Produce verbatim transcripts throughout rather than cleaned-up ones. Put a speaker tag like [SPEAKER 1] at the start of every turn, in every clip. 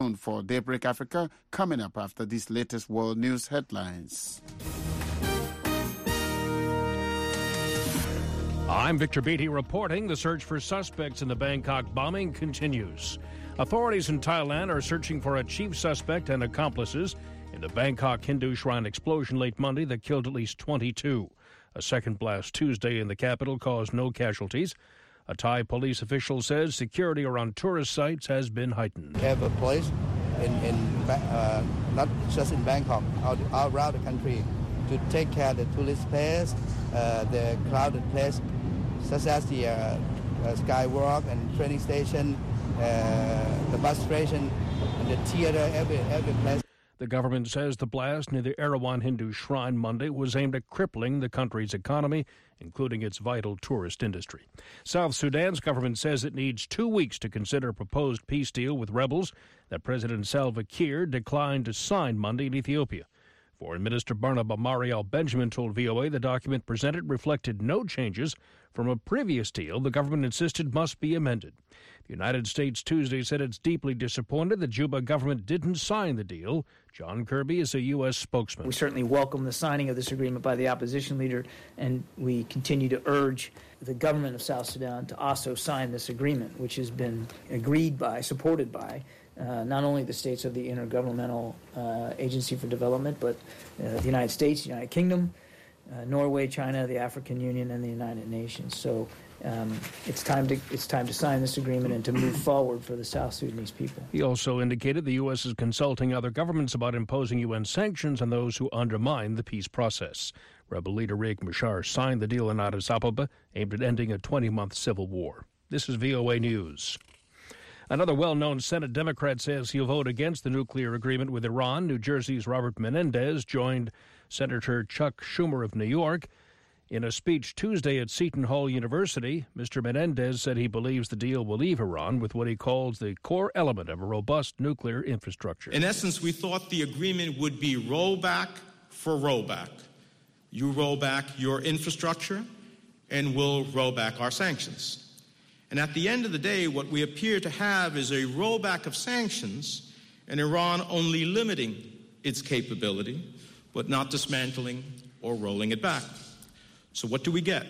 [SPEAKER 1] For Daybreak Africa, coming up after these latest world news headlines.
[SPEAKER 2] I'm Victor Beatty reporting. The search for suspects in the Bangkok bombing continues. Authorities in Thailand are searching for a chief suspect and accomplices in the Bangkok Hindu shrine explosion late Monday that killed at least twenty-two. A second blast Tuesday in the capital caused no casualties. A Thai police official says security around tourist sites has been heightened.
[SPEAKER 3] We have a place in, in uh, not just in Bangkok, all, all around the country to take care of the tourist place, uh, the crowded place, such as the uh, uh, skywalk and training station, uh, the bus station, and the theater, every, every place.
[SPEAKER 2] The government says the blast near the Erawan Hindu shrine Monday was aimed at crippling the country's economy, including its vital tourist industry. South Sudan's government says it needs two weeks to consider a proposed peace deal with rebels that President Salva Kiir declined to sign Monday in Ethiopia. Foreign Minister Barnaba Mariel Benjamin told V O A the document presented reflected no changes from a previous deal the government insisted must be amended. The United States Tuesday said it's deeply disappointed the Juba government didn't sign the deal. John Kirby is a U S spokesman.
[SPEAKER 4] We certainly welcome the signing of this agreement by the opposition leader, and we continue to urge the government of South Sudan to also sign this agreement, which has been agreed by, supported by, uh, not only the states of the Intergovernmental uh, Agency for Development, but uh, the United States, the United Kingdom, uh, Norway, China, the African Union, and the United Nations. So Um, it's time to it's time to sign this agreement and to move forward for the South Sudanese people.
[SPEAKER 2] He also indicated the U S is consulting other governments about imposing U N sanctions on those who undermine the peace process. Rebel leader Riek Machar signed the deal in Addis Ababa aimed at ending a twenty-month civil war. This is V O A News. Another well-known Senate Democrat says he'll vote against the nuclear agreement with Iran. New Jersey's Robert Menendez joined Senator Chuck Schumer of New York. In a speech Tuesday at Seton Hall University, Mister Menendez said he believes the deal will leave Iran with what he calls the core element of a robust nuclear infrastructure.
[SPEAKER 5] In essence, we thought the agreement would be rollback for rollback. You roll back your infrastructure, and we'll roll back our sanctions. And at the end of the day, what we appear to have is a rollback of sanctions, and Iran only limiting its capability, but not dismantling or rolling it back. So what do we get?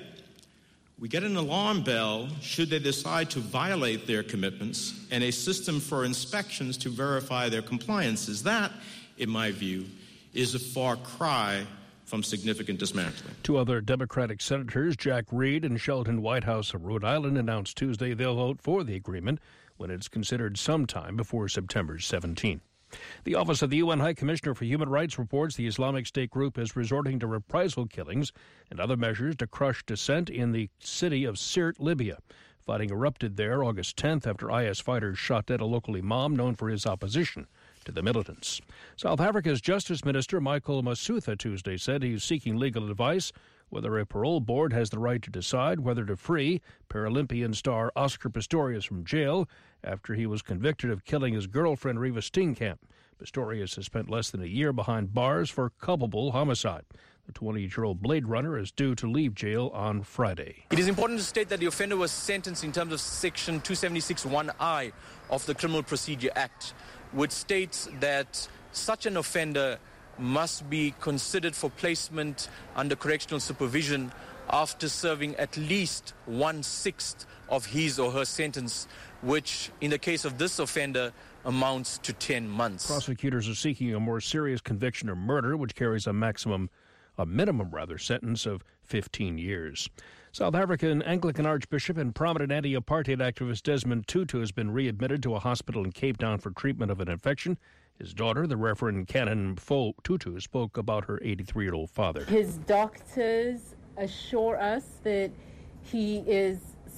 [SPEAKER 5] We get an alarm bell should they decide to violate their commitments and a system for inspections to verify their compliances. That, in my view, is a far cry from significant dismantling.
[SPEAKER 2] Two other Democratic senators, Jack Reed and Sheldon Whitehouse of Rhode Island, announced Tuesday they'll vote for the agreement when it's considered sometime before September seventeenth. The Office of the U N High Commissioner for Human Rights reports the Islamic State group is resorting to reprisal killings and other measures to crush dissent in the city of Sirte, Libya. Fighting erupted there August tenth after I S fighters shot dead a local imam known for his opposition to the militants. South Africa's Justice Minister Michael Masutha Tuesday said he's seeking legal advice whether a parole board has the right to decide whether to free Paralympian star Oscar Pistorius from jail after he was convicted of killing his girlfriend Reva Steenkamp. Pistorius has spent less than a year behind bars for culpable homicide. The twenty-eight-year-old Blade Runner is due to leave jail on Friday.
[SPEAKER 6] It is important to state that the offender was sentenced in terms of Section two seventy-six one I of the Criminal Procedure Act, which states that such an offender must be considered for placement under correctional supervision after serving at least one-sixth of his or her sentence, which, in the case of this offender, amounts to ten months.
[SPEAKER 2] Prosecutors are seeking a more serious conviction of murder, which carries a maximum, a minimum rather, sentence of fifteen years. South African Anglican Archbishop and prominent anti-apartheid activist Desmond Tutu has been readmitted to a hospital in Cape Town for treatment of an infection. His daughter, the Reverend Canon Fo Tutu, spoke about her eighty-three-year-old father.
[SPEAKER 7] His doctors assure us that he is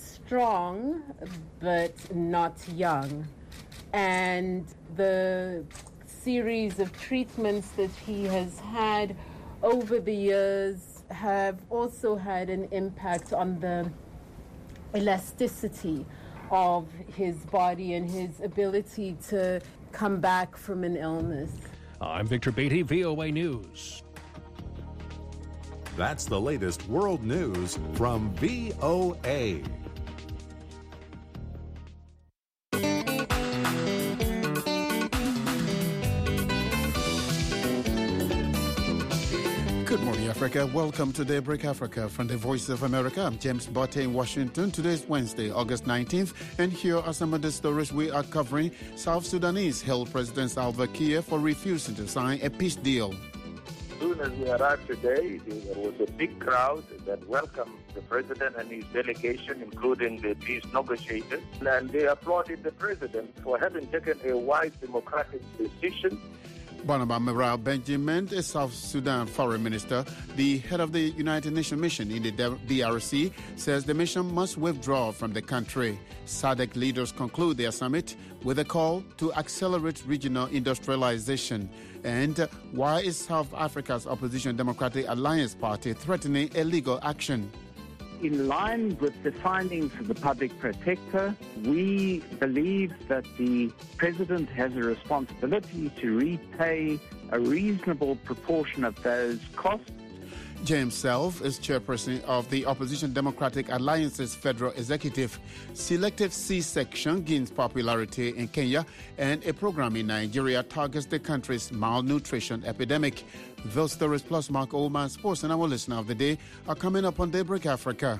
[SPEAKER 7] strong but not young. And the series of treatments that he has had over the years have also had an impact on the elasticity of his body and his ability to come back from an illness.
[SPEAKER 2] I'm Victor Beatty, V O A News.
[SPEAKER 8] That's the latest world news from V O A.
[SPEAKER 1] Africa. Welcome to Daybreak Africa from the Voice of America. I'm James Botte in Washington. Today is Wednesday, August nineteenth, and here are some of the stories we are covering. South Sudanese hailed President Salva Kiir for refusing to sign a peace deal.
[SPEAKER 9] As soon as we arrived today, there was a big crowd that welcomed the president and his delegation, including the peace negotiators, and they applauded the president for having taken a wise democratic decision.
[SPEAKER 1] Barnaba Meraal Benjamin, a South Sudan foreign minister, the head of the United Nations mission in the D R C, says the mission must withdraw from the country. S A D C leaders conclude their summit with a call to accelerate regional industrialization. And why is South Africa's opposition Democratic Alliance Party threatening a legal action?
[SPEAKER 10] In line with the findings of the public protector, we believe that the president has a responsibility to repay a reasonable proportion of those costs.
[SPEAKER 1] James Self is chairperson of the Opposition Democratic Alliance's federal executive. Selective C-section gains popularity in Kenya, and a program in Nigeria targets the country's malnutrition epidemic. Those stories plus Mark Oldman Sports and our listener of the day are coming up on Daybreak Africa.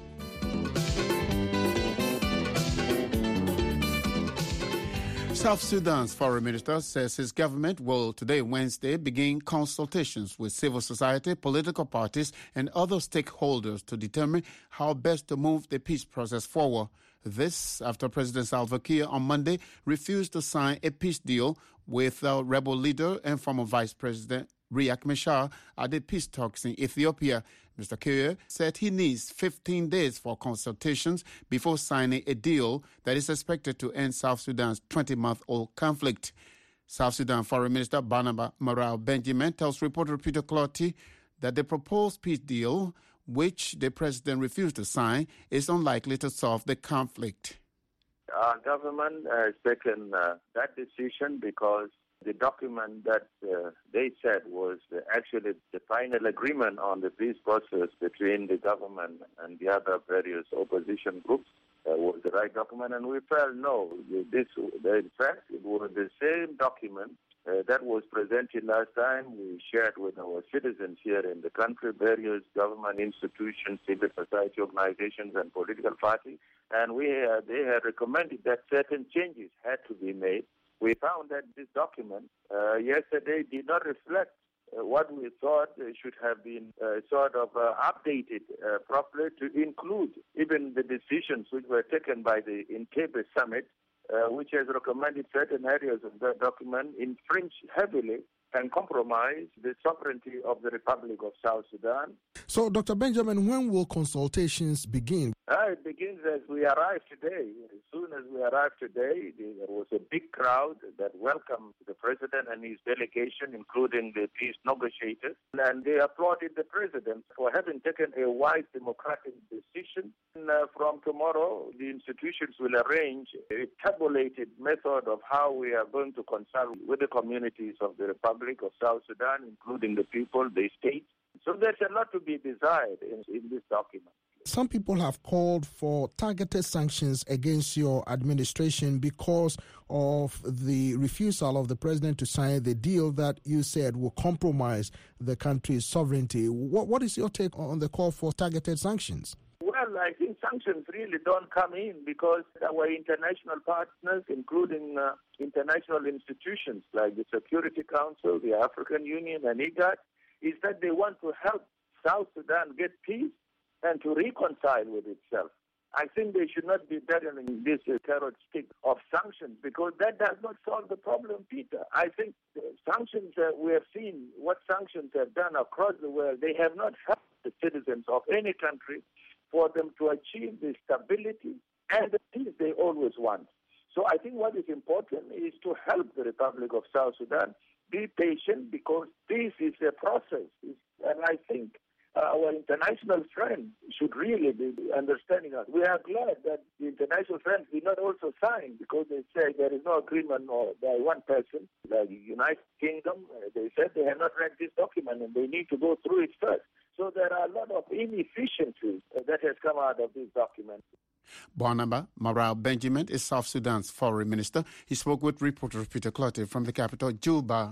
[SPEAKER 1] South Sudan's foreign minister says his government will today, Wednesday, begin consultations with civil society, political parties, and other stakeholders to determine how best to move the peace process forward. This after President Salva Kiir on Monday refused to sign a peace deal with the rebel leader and former Vice President Riek Machar at the peace talks in Ethiopia. Mister Kiir said he needs fifteen days for consultations before signing a deal that is expected to end South Sudan's twenty-month-old conflict. South Sudan Foreign Minister Barnaba Meraal Benjamin tells reporter Peter Clotty that the proposed peace deal, which the president refused to sign, is unlikely to solve the conflict.
[SPEAKER 9] Our government has taken uh, that decision because the document that uh, they said was uh, actually the final agreement on the peace process between the government and the other various opposition groups uh, was the right document, and we felt no, this, in fact, it was the same document uh, that was presented last time. We shared with our citizens here in the country, various government institutions, civil society organizations, and political parties, and we uh, they had recommended that certain changes had to be made. We found that this document uh, yesterday did not reflect uh, what we thought uh, should have been uh, sort of uh, updated uh, properly to include even the decisions which were taken by the Entebbe summit, uh, which has recommended certain areas of that document infringe heavily and compromise the sovereignty of the Republic of South Sudan.
[SPEAKER 11] So, Doctor Benjamin, when will consultations begin?
[SPEAKER 9] Uh, it begins as we arrive today. As soon as we arrive today, there was a big crowd that welcomed the president and his delegation, including the peace negotiators, and they applauded the president for having taken a wise democratic decision. And, uh, from tomorrow, the institutions will arrange a tabulated method of how we are going to consult with the communities of the Republic of South Sudan, including the people, the state. So there's a lot to be desired in, in this document.
[SPEAKER 11] Some people have called for targeted sanctions against your administration because of the refusal of the president to sign the deal that you said will compromise the country's sovereignty. What, what is your take on the call for targeted sanctions?
[SPEAKER 9] Well, I think sanctions really don't come in because our international partners, including uh, international institutions like the Security Council, the African Union, and IGAD, is that they want to help South Sudan get peace and to reconcile with itself. I think they should not be peddling this uh, carrot stick of sanctions because that does not solve the problem, Peter. I think uh, sanctions, uh, we have seen what sanctions have done across the world. They have not helped the citizens of any country for them to achieve the stability and the peace they always want. So I think what is important is to help the Republic of South Sudan be patient because peace is a process. And I think our international friends should really be understanding us. We are glad that the international friends did not also sign because they say there is no agreement by one person, like the United Kingdom. They said they have not read this document and they need to go through it first. So there are a lot of inefficiencies that has come out of this document.
[SPEAKER 1] Barnaba Meraal Benjamin is South Sudan's foreign minister. He spoke with reporter Peter Clotty from the capital, Juba.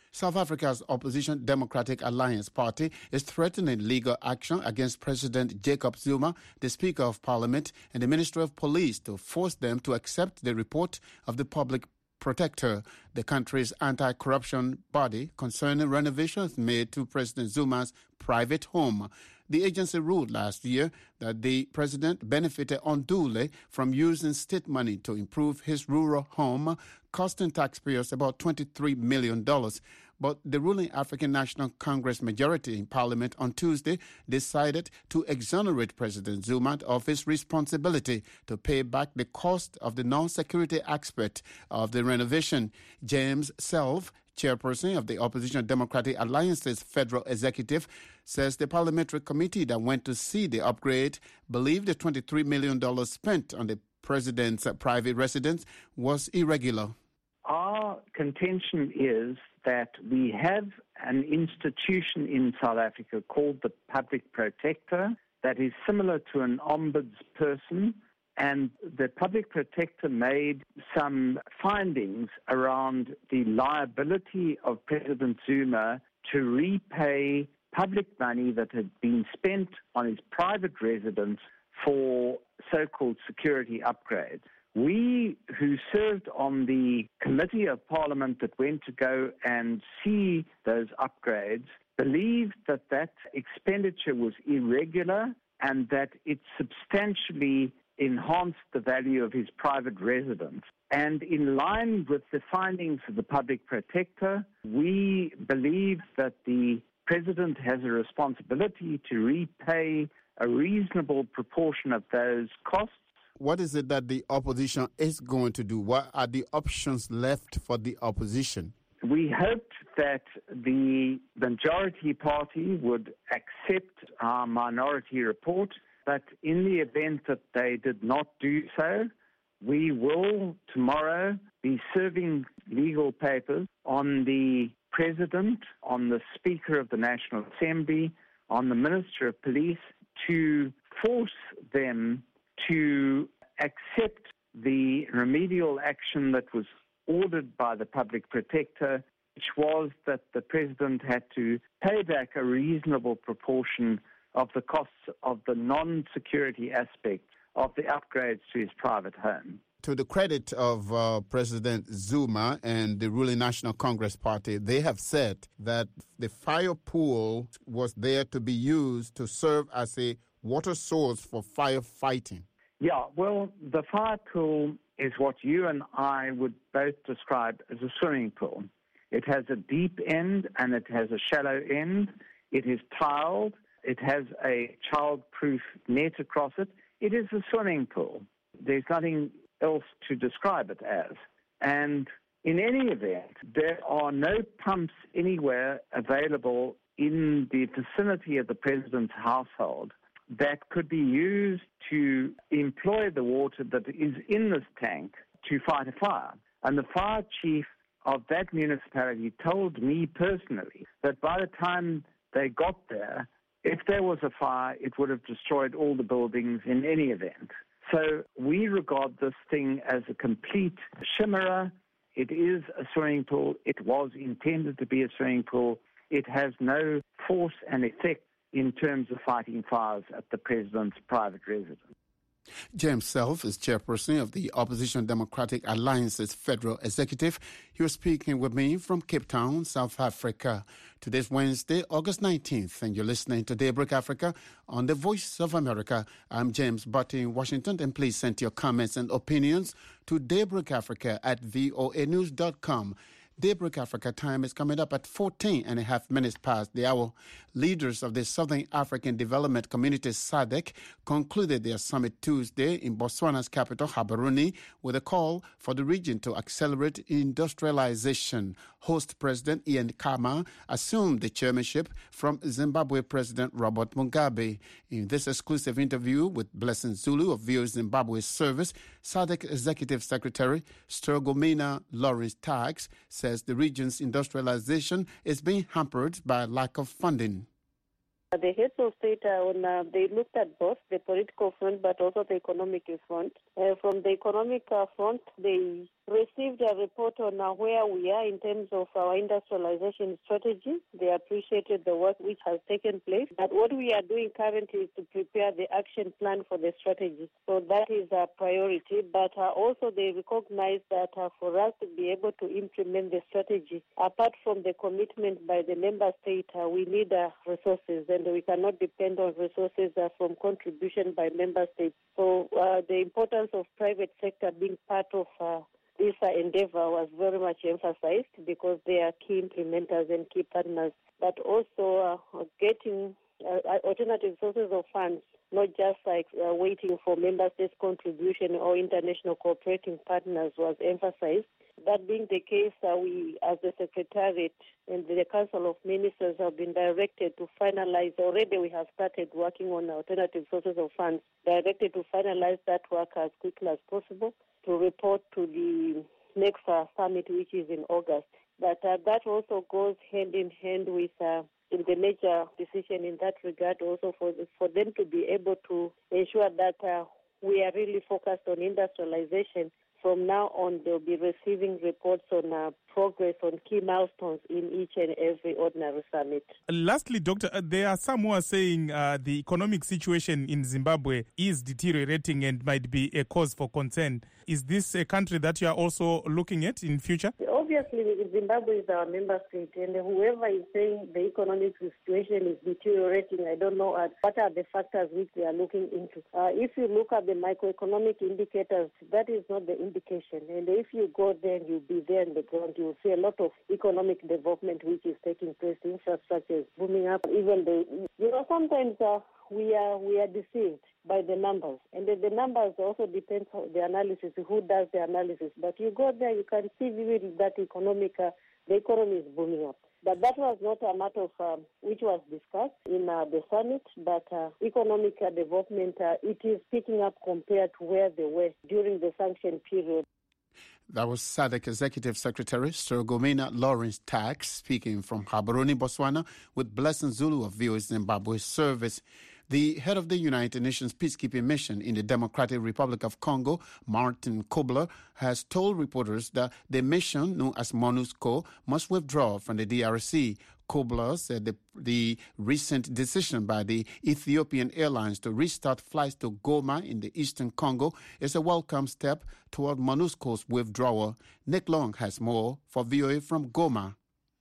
[SPEAKER 1] South Africa's opposition Democratic Alliance Party is threatening legal action against President Jacob Zuma, the Speaker of Parliament, and the Minister of Police to force them to accept the report of the Public Protector, the country's anti-corruption body, concerning renovations made to President Zuma's private home. The agency ruled last year that the president benefited unduly from using state money to improve his rural home, costing taxpayers about twenty-three million dollars. But the ruling African National Congress majority in Parliament on Tuesday decided to exonerate President Zuma of his responsibility to pay back the cost of the non-security aspect of the renovation. James Self, chairperson of the opposition Democratic Alliance's federal executive, says the parliamentary committee that went to see the upgrade believed the twenty-three million dollars spent on the president's private residence was irregular.
[SPEAKER 10] Our contention is that we have an institution in South Africa called the Public Protector that is similar to an ombudsperson, and the Public Protector made some findings around the liability of President Zuma to repay public money that had been spent on his private residence for so-called security upgrades. We, who served on the committee of Parliament that went to go and see those upgrades, believed that that expenditure was irregular and that it substantially enhanced the value of his private residence. And in line with the findings of the Public Protector, we believe that the President has a responsibility to repay a reasonable proportion of those costs.
[SPEAKER 1] What is it that the opposition is going to do? What are the options left for the opposition?
[SPEAKER 10] We hoped that the majority party would accept our minority report, but in the event that they did not do so, we will tomorrow be serving legal papers on the President, on the Speaker of the National Assembly, on the Minister of Police to force them to accept the remedial action that was ordered by the Public Protector, which was that the President had to pay back a reasonable proportion of the costs of the non-security aspect of the upgrades to his private home.
[SPEAKER 1] To the credit of uh, President Zuma and the ruling National Congress Party, they have said that the fire pool was there to be used to serve as a water source for firefighting.
[SPEAKER 10] Yeah, well, the fire pool is what you and I would both describe as a swimming pool. It has a deep end and it has a shallow end. It is tiled. It has a child-proof net across it. It is a swimming pool. There's nothing else to describe it as. And in any event, there are no pumps anywhere available in the vicinity of the President's household that could be used to employ the water that is in this tank to fight a fire. And the fire chief of that municipality told me personally that by the time they got there, if there was a fire, it would have destroyed all the buildings in any event. So we regard this thing as a complete chimera. It is a swimming pool. It was intended to be a swimming pool. It has no force and effect in terms of fighting fires at the President's private residence.
[SPEAKER 1] James Self is chairperson of the Opposition Democratic Alliance's federal executive. He was speaking with me from Cape Town, South Africa. Today's Wednesday, August nineteenth, and you're listening to Daybreak Africa on the Voice of America. I'm James Butty in Washington, and please send your comments and opinions to daybreakafrica at voa news dot com. Daybreak Africa time is coming up at fourteen and a half minutes past the hour. Leaders of the Southern African Development Community S A D C concluded their summit Tuesday in Botswana's capital, Gaborone, with a call for the region to accelerate industrialization. Host President Ian Khama assumed the chairmanship from Zimbabwe President Robert Mugabe. In this exclusive interview with Blessing Zulu of V O A Zimbabwe Service, S A D C Executive Secretary Stergomena Lawrence Tags says the region's industrialization is being hampered by lack of funding.
[SPEAKER 12] The heads of state, uh, when, uh, they looked at both the political front but also the economic front. Uh, from the economic uh, front, they received a report on uh, where we are in terms of our industrialization strategy. They appreciated the work which has taken place. But what we are doing currently is to prepare the action plan for the strategy. So that is a priority. But uh, also they recognize that uh, for us to be able to implement the strategy, apart from the commitment by the member state, uh, we need uh, resources, and we cannot depend on resources uh, from contribution by member states. So uh, the importance of private sector being part of uh, this uh, endeavor was very much emphasized because they are key implementers and key partners, but also uh, getting uh, alternative sources of funds, not just like uh, waiting for member states' contribution or international cooperating partners was emphasized. That being the case, uh, we, as the Secretariat and the Council of Ministers, have been directed to finalize. Already we have started working on alternative sources of funds, directed to finalize that work as quickly as possible to report to the next uh, summit, which is in August. But uh, that also goes hand in hand with uh, in the major decision in that regard, also for, for them to be able to ensure that uh, we are really focused on industrialization. From now on, they'll be receiving reports on uh, progress on key milestones in each and every ordinary summit.
[SPEAKER 13] Lastly, Doctor, uh, there are some who are saying uh, the economic situation in Zimbabwe is deteriorating and might be a cause for concern. Is this a country that you are also looking at in future?
[SPEAKER 12] Obviously, Zimbabwe is our member state, and whoever is saying the economic situation is deteriorating, I don't know uh, what are the factors which they are looking into. Uh, if you look at the microeconomic indicators, that is not the indication. And if you go there and you'll be there on the ground, you'll see a lot of economic development which is taking place. The infrastructure is booming up. Even the, you know, sometimes uh, we are we are deceived by the numbers, and the, the numbers also depend on the analysis, who does the analysis. But you go there, you can see vividly that economic, uh, the economy is booming up. But that was not a matter of um, which was discussed in uh, the summit, but uh, economic uh, development, uh, it is picking up compared to where they were during the sanction period.
[SPEAKER 1] That was S A D C Executive Secretary Stergomena Lawrence Tax speaking from Gaborone, Botswana, with Blessing Zulu of V O A Zimbabwe Service. The head of the United Nations peacekeeping mission in the Democratic Republic of Congo, Martin Kobler, has told reporters that the mission, known as MONUSCO, must withdraw from the D R C. Kobler said the, the recent decision by the Ethiopian Airlines to restart flights to Goma in the eastern Congo is a welcome step toward MONUSCO's withdrawal. Nick Long has more for V O A from Goma.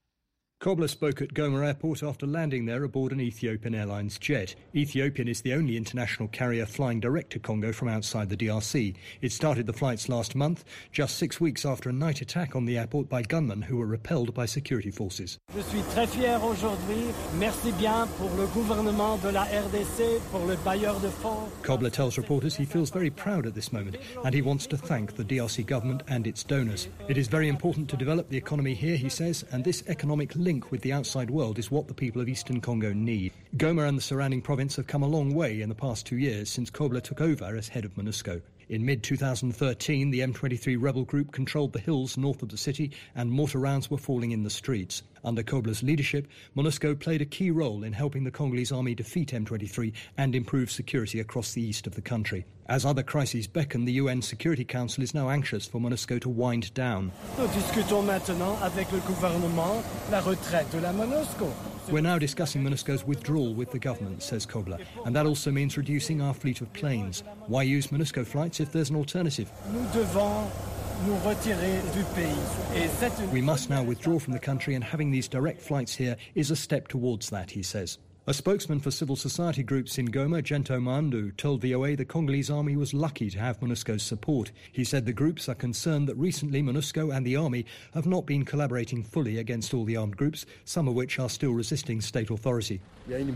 [SPEAKER 14] Kobler spoke at Goma Airport after landing there aboard an Ethiopian Airlines jet. Ethiopian is the only international carrier flying direct to Congo from outside the D R C. It started the flights last month, just six weeks after a night attack on the airport by gunmen who were repelled by security forces.
[SPEAKER 15] Je suis très fier aujourd'hui. Merci bien pour le gouvernement de la R D C, pour le bailleur de fonds.
[SPEAKER 14] Kobler tells reporters he feels very proud at this moment and he wants to thank the D R C government and its donors. It is very important to develop the economy here, he says, and this economic link with the outside world is what the people of eastern Congo need. Goma and the surrounding province have come a long way in the past two years since Kobler took over as head of MONUSCO. In mid twenty thirteen, the M twenty-three rebel group controlled the hills north of the city and mortar rounds were falling in the streets. Under Kobler's leadership, MONUSCO played a key role in helping the Congolese army defeat M twenty-three and improve security across the east of the country. As other crises beckon, the U N Security Council is now anxious for MONUSCO to wind down.
[SPEAKER 15] Nous discutons maintenant avec le gouvernement la retraite de la MONUSCO.
[SPEAKER 14] We're now discussing MONUSCO's withdrawal with the government, says Kobler, and that also means reducing our fleet of planes. Why use MONUSCO flights if there's an alternative?
[SPEAKER 15] Nous devons nous retirer du pays. Et cette...
[SPEAKER 14] We must now withdraw from the country, and having these direct flights here is a step towards that, he says. A spokesman for civil society groups in Goma, Gento Mandu, told V O A the Congolese army was lucky to have MONUSCO's support. He said the groups are concerned that recently MONUSCO and the army have not been collaborating fully against all the armed groups, some of which are still resisting state authority. There's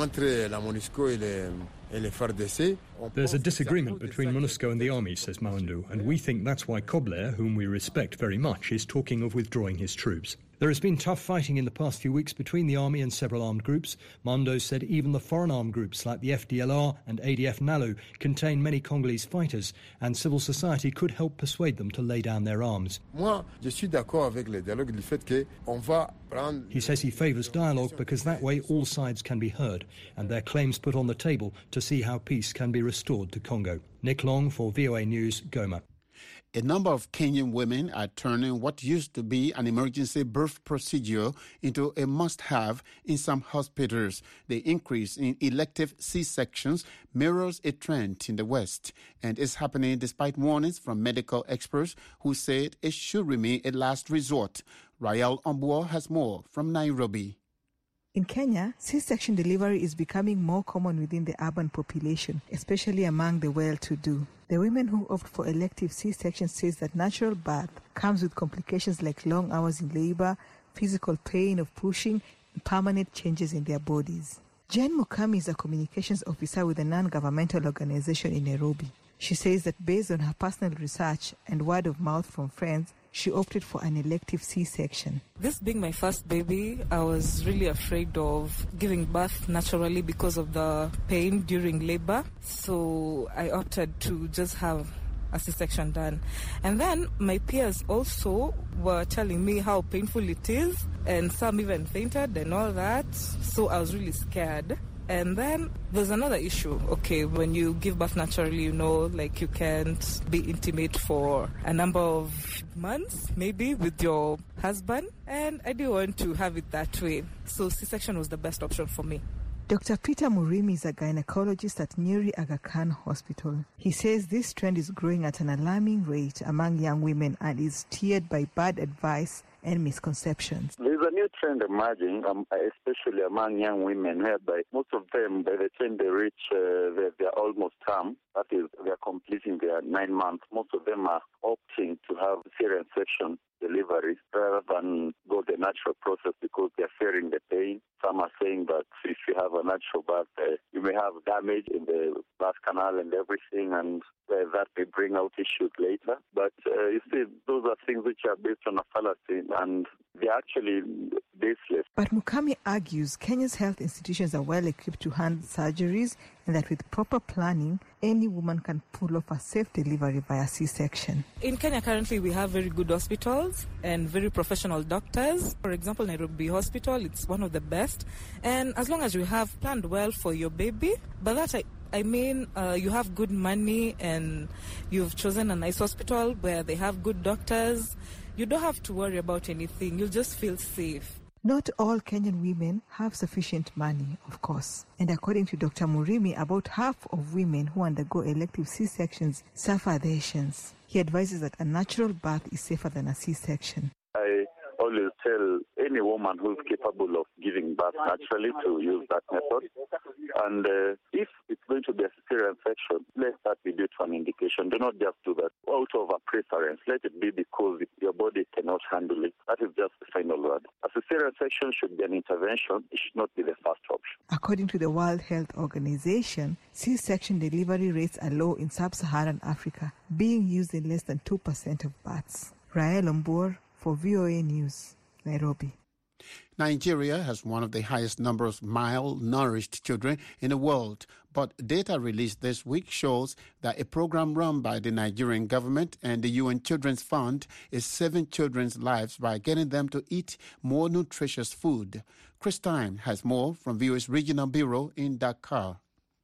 [SPEAKER 14] a disagreement between MONUSCO and the army, says Mandu, and we think that's why Kobler, whom we respect very much, is talking of withdrawing his troops. There has been tough fighting in the past few weeks between the army and several armed groups. Mando said even the foreign armed groups like the F D L R and A D F NALU contain many Congolese fighters, and civil society could help persuade them to lay down their arms.
[SPEAKER 16] Moi, je suis d'accord avec le dialogue du fait qu'on va
[SPEAKER 14] He says he favours dialogue because that way all sides can be heard and their claims put on the table to see how peace can be restored to Congo. Nick Long for V O A News, Goma.
[SPEAKER 1] A number of Kenyan women are turning what used to be an emergency birth procedure into a must-have in some hospitals. The increase in elective C-sections mirrors a trend in the West and is happening despite warnings from medical experts who said it should remain a last resort. Rael Ombuo has more from Nairobi.
[SPEAKER 16] In Kenya, C-section delivery is becoming more common within the urban population, especially among the well-to-do. The women who opt for elective C-section says that natural birth comes with complications like long hours in labor, physical pain of pushing, and permanent changes in their bodies. Jen Mukami is a communications officer with a non-governmental organization in Nairobi. She says that based on her personal research and word of mouth from friends, she opted for an elective C-section.
[SPEAKER 17] This being my first baby, I was really afraid of giving birth naturally because of the pain during labor. So I opted to just have a C-section done. And then my peers also were telling me how painful it is, and some even fainted and all that. So I was really scared. And then there's another issue. Okay, when you give birth naturally, you know, like you can't be intimate for a number of months, maybe, with your husband. And I didn't want to have it that way. So C-section was the best option for me.
[SPEAKER 16] Doctor Peter Murimi is a gynecologist at Nyeri Aga Khan Hospital. He says this trend is growing at an alarming rate among young women and is steered by bad advice and misconceptions.
[SPEAKER 18] There's a new trend emerging, um, especially among young women, whereby most of them, by the time they reach uh, their, their almost term, that is, they're completing their nine months, most of them are opting to have cesarean section delivery rather than go the natural process because they're fearing the pain. Some are saying that if you have a natural birth, uh, you may have damage in the birth canal and everything, and uh, that may bring out issues later. But uh, you see, those are things which are based on a fallacy, and they're actually baseless.
[SPEAKER 16] But Mukami argues Kenya's health institutions are well equipped to handle surgeries and that with proper planning, any woman can pull off a safe delivery via C-section.
[SPEAKER 17] In Kenya currently we have very good hospitals and very professional doctors. For example, Nairobi Hospital, it's one of the best. And as long as you have planned well for your baby, by that I I mean, uh, you have good money and you've chosen a nice hospital where they have good doctors, you don't have to worry about anything. You'll just feel safe.
[SPEAKER 16] Not all Kenyan women have sufficient money, of course. And according to Doctor Murimi, about half of women who undergo elective C-sections suffer adhesions. He advises that a natural birth is safer than a C-section.
[SPEAKER 18] I always tell any woman who's capable of giving birth naturally to use that method. And uh, if it's going to be a cesarean section, let that be due to an indication. Do not just do that out of a preference. Let it be because your body cannot handle it. That is just the final word. A cesarean section should be an intervention. It should not be the first option.
[SPEAKER 16] According to the World Health Organization, C-section delivery rates are low in sub-Saharan Africa, being used in less than two percent of births. Rael Ombuo for V O A News, Nairobi.
[SPEAKER 1] Nigeria has one of the highest numbers of malnourished children in the world, but data released this week shows that a program run by the Nigerian government and the U N Children's Fund is saving children's lives by getting them to eat more nutritious food. Chris Time has more from V O A's Regional Bureau in Dakar.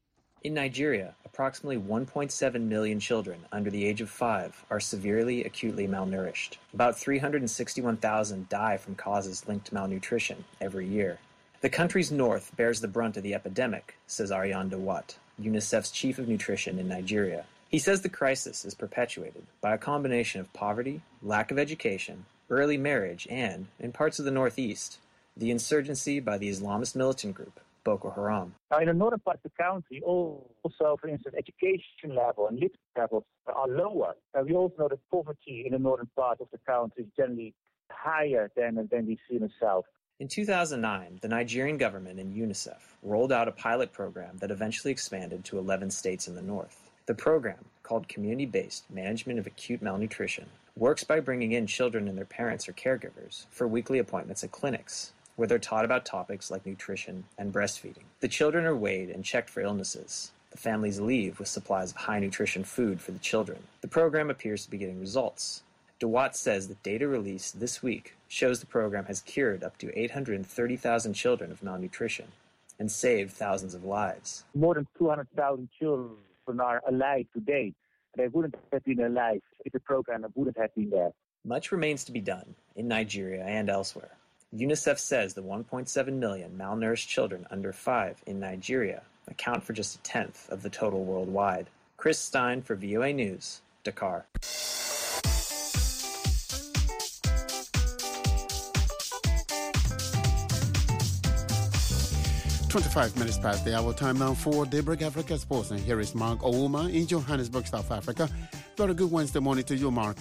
[SPEAKER 19] In Nigeria, approximately one point seven million children under the age of five are severely acutely malnourished. About three hundred sixty-one thousand die from causes linked to malnutrition every year. The country's north bears the brunt of the epidemic, says Aryan Dawat, UNICEF's chief of nutrition in Nigeria. He says the crisis is perpetuated by a combination of poverty, lack of education, early marriage, and, in parts of the northeast, the insurgency by the Islamist militant group, Boko Haram.
[SPEAKER 20] Now, in the northern part of the country, also, for instance, education level and literacy levels are lower. And we also know that poverty in the northern part of the country is generally higher than, than we see in the south.
[SPEAKER 19] In two thousand nine, the Nigerian government and UNICEF rolled out a pilot program that eventually expanded to eleven states in the north. The program, called Community-Based Management of Acute Malnutrition, works by bringing in children and their parents or caregivers for weekly appointments at clinics, where they're taught about topics like nutrition and breastfeeding. The children are weighed and checked for illnesses. The families leave with supplies of high-nutrition food for the children. The program appears to be getting results. Dawat says the data released this week shows the program has cured up to eight hundred thirty thousand children of malnutrition and saved thousands of lives.
[SPEAKER 20] More than two hundred thousand children are alive today. They wouldn't have been alive if the program wouldn't have been there.
[SPEAKER 19] Much remains to be done in Nigeria and elsewhere. UNICEF says the one point seven million malnourished children under five in Nigeria account for just a tenth of the total worldwide. Chris Stein for V O A News, Dakar.
[SPEAKER 1] twenty-five minutes past the hour, time now for Daybreak Africa Sports. And here is Mark Ouma in Johannesburg, South Africa. Very good Wednesday morning to you, Mark.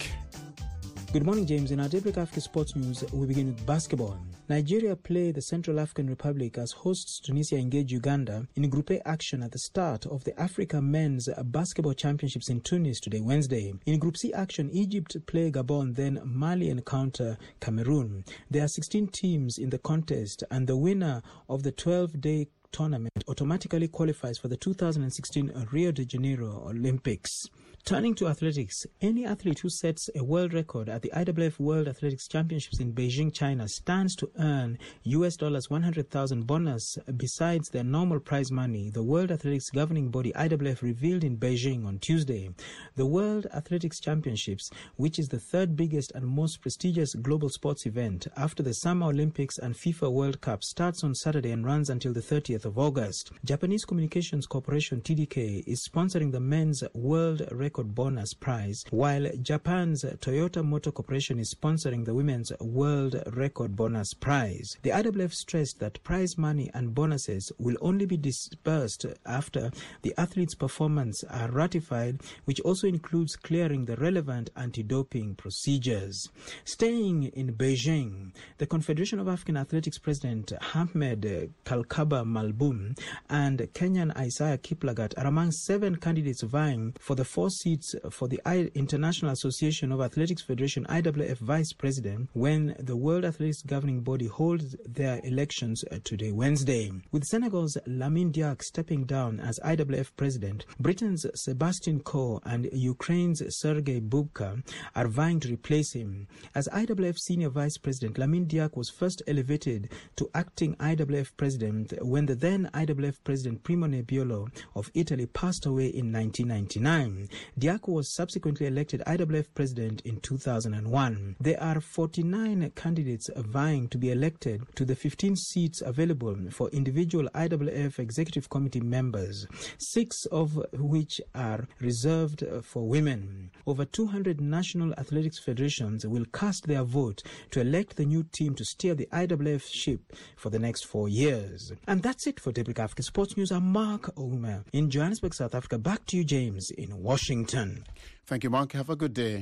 [SPEAKER 21] Good morning, James. In our Daybreak Africa Sports News, we begin with basketball. Nigeria play the Central African Republic as hosts Tunisia engage Uganda in Group A action at the start of the Africa Men's Basketball Championships in Tunis today, Wednesday. In Group C action, Egypt play Gabon, then Mali encounter Cameroon. There are sixteen teams in the contest, and the winner of the twelve-day tournament automatically qualifies for the two thousand sixteen Rio de Janeiro Olympics. Turning to athletics, any athlete who sets a world record at the I W F World Athletics Championships in Beijing, China, stands to earn U S dollars one hundred thousand bonus besides their normal prize money, the World Athletics governing body I W F revealed in Beijing on Tuesday. The World Athletics Championships, which is the third biggest and most prestigious global sports event after the Summer Olympics and FIFA World Cup, starts on Saturday and runs until the thirtieth of August. Japanese Communications Corporation T D K is sponsoring the men's World Record bonus prize, while Japan's Toyota Motor Corporation is sponsoring the women's World Record bonus prize. The I W F stressed that prize money and bonuses will only be disbursed after the athlete's performance are ratified, which also includes clearing the relevant anti-doping procedures. Staying in Beijing, the Confederation of African Athletics President Ahmed Kalkaba Malboum and Kenyan Isaiah Kiplagat are among seven candidates vying for the four seats for the International Association of Athletics Federation I W F Vice President when the World Athletics governing body holds their elections today, Wednesday. With Senegal's Lamine Diack stepping down as I W F President, Britain's Sebastian Coe and Ukraine's Sergei Bubka are vying to replace him. As I W F Senior Vice President, Lamine Diack was first elevated to acting I W F President when the then I W F President Primo Nebbiolo of Italy passed away in nineteen ninety-nine. Diack was subsequently elected I W F President in two thousand one. There are forty-nine candidates vying to be elected to the fifteen seats available for individual I W F Executive Committee members, six of which are reserved for women. Over two hundred national athletics federations will cast their vote to elect the new team to steer the I W F ship for the next four years. And that's it for Daybreak Africa Sports News. I'm Mark Ouma in Johannesburg, South Africa. Back to you, James, in Washington.
[SPEAKER 1] Thank you, Mark. Have a good day.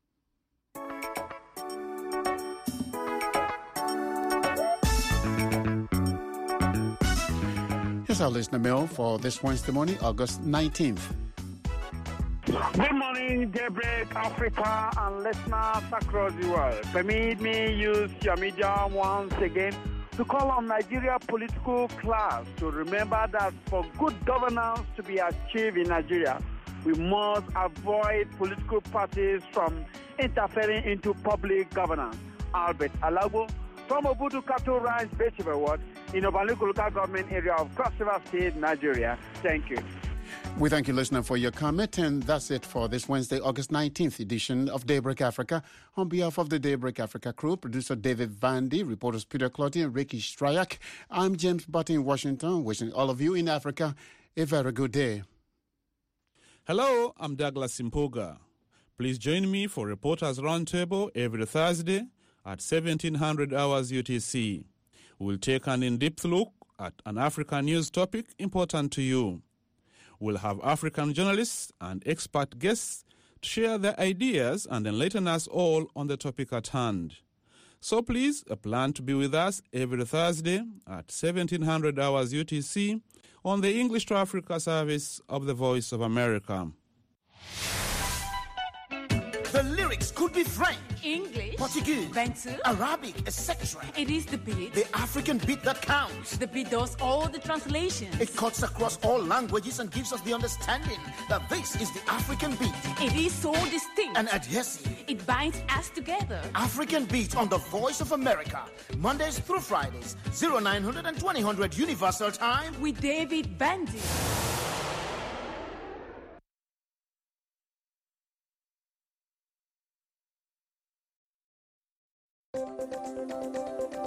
[SPEAKER 1] Here's our listener mail for this Wednesday morning, August nineteenth.
[SPEAKER 22] Good morning, Daybreak Africa and listeners across the world. Permit me use your media once again to call on Nigeria political class to remember that for good governance to be achieved in Nigeria, we must avoid political parties from interfering into public governance. Albert Alago from Obudu Cattle Ranch, Basiva Ward, in Obanluku local government area of Cross River State, Nigeria. Thank you.
[SPEAKER 1] We thank you, listener, for your comment, and that's it for this Wednesday, August nineteenth edition of Daybreak Africa. On behalf of the Daybreak Africa crew, producer David Vandy, reporters Peter Clotty and Ricky Stryak, I'm James Button in Washington, wishing all of you in Africa a very good day.
[SPEAKER 23] Hello, I'm Douglas Impuga. Please join me for Reporters Roundtable every Thursday at seventeen hundred hours U T C. We'll take an in-depth look at an African news topic important to you. We'll have African journalists and expert guests to share their ideas and enlighten us all on the topic at hand. So please, plan to be with us every Thursday at seventeen hundred hours U T C on the English to Africa service of the Voice of America.
[SPEAKER 24] The lyrics could be French,
[SPEAKER 25] English,
[SPEAKER 24] Portuguese,
[SPEAKER 25] Bantu,
[SPEAKER 24] Arabic, et cetera.
[SPEAKER 25] It is the beat.
[SPEAKER 24] The African beat that counts.
[SPEAKER 25] The beat does all the translations.
[SPEAKER 24] It cuts across all languages and gives us the understanding that this is the African beat.
[SPEAKER 25] It is so distinct
[SPEAKER 24] and adhesive.
[SPEAKER 25] it binds us together.
[SPEAKER 24] African Beats on the Voice of America. Mondays through Fridays, nine hundred and twenty hundred Universal Time.
[SPEAKER 25] With David Bandy.